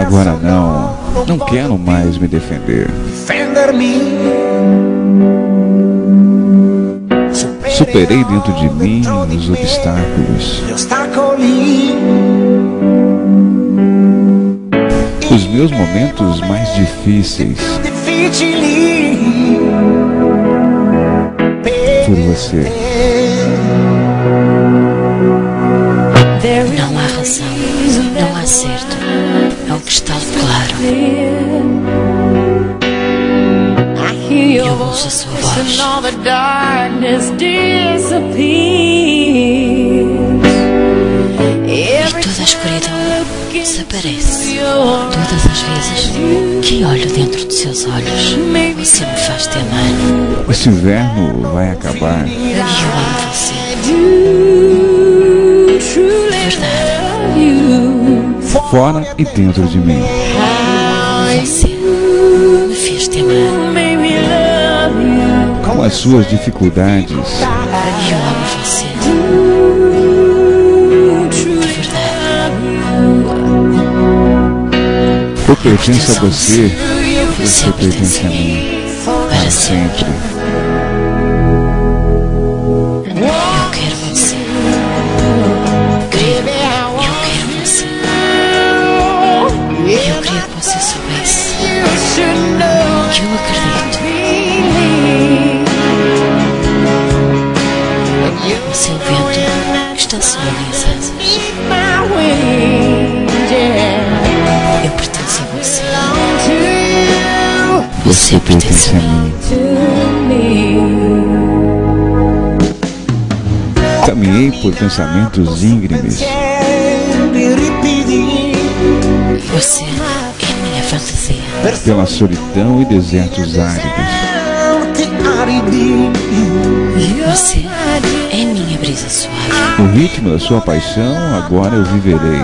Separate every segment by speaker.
Speaker 1: Agora não quero mais me defender. Superei dentro de mim os obstáculos. Os meus momentos mais difíceis. Por você.
Speaker 2: Não há razão, não há certo. É o que está claro. Eu ouço a sua voz. E toda a escuridão desaparece. Todas as vezes que olho dentro de seus olhos, você me faz te amar.
Speaker 1: Esse inverno vai acabar.
Speaker 2: E eu amo você. Verdade.
Speaker 1: Fora e dentro de mim.
Speaker 2: Você me fez te amar.
Speaker 1: Com as suas dificuldades.
Speaker 2: E eu amo você.
Speaker 1: Eu pertenço a você. Você pertence a mim. Para sempre.
Speaker 2: Eu quero você. Eu quero você. Eu queria que você soubesse que eu acredito. Você é o vento que está sobre minhas asas. Eu pertenço a você.
Speaker 1: Você pertence a mim. Caminhei por pensamentos íngremes.
Speaker 2: Você é minha fantasia.
Speaker 1: Pela solidão e desertos áridos.
Speaker 2: Você é minha brisa suave.
Speaker 1: O ritmo da sua paixão, agora eu viverei.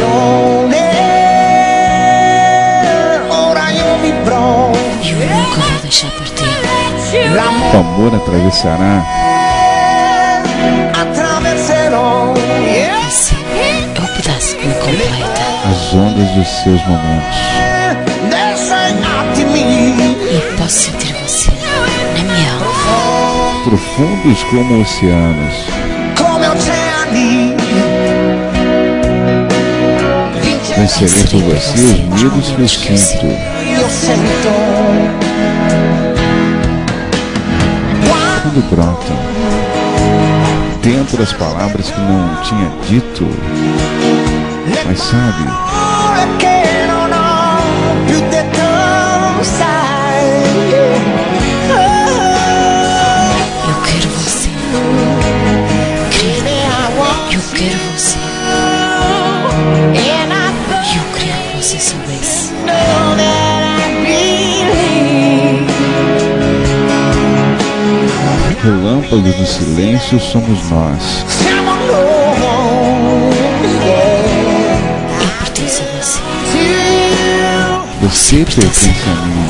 Speaker 2: Eu nunca vou deixar partir.
Speaker 1: O amor atravessará.
Speaker 2: Você é o pedaço que me completa.
Speaker 1: As ondas dos seus momentos.
Speaker 2: Eu posso sentir você na minha alma.
Speaker 1: Profundos como oceanos. Vencerei por você os medos que eu sinto. Quando brotam dentro das palavras que não tinha dito. Mas sabe,
Speaker 2: eu quero você. Eu quero você. Eu queria que você soubesse.
Speaker 1: relâmpagos do silêncio somos nós.
Speaker 2: Eu pertenço a você.
Speaker 1: Você pertence a mim.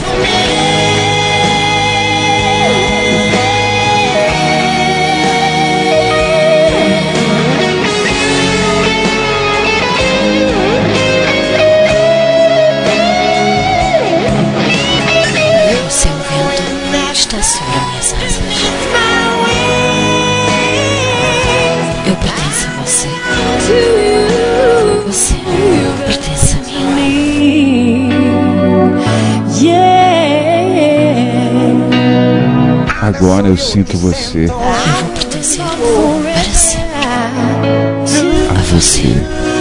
Speaker 2: Você é o vento que está sobre minhas asas. Eu pertenço a você. Você pertence a mim.
Speaker 1: Agora eu sinto você.
Speaker 2: Eu vou pertencer para sempre
Speaker 1: A você.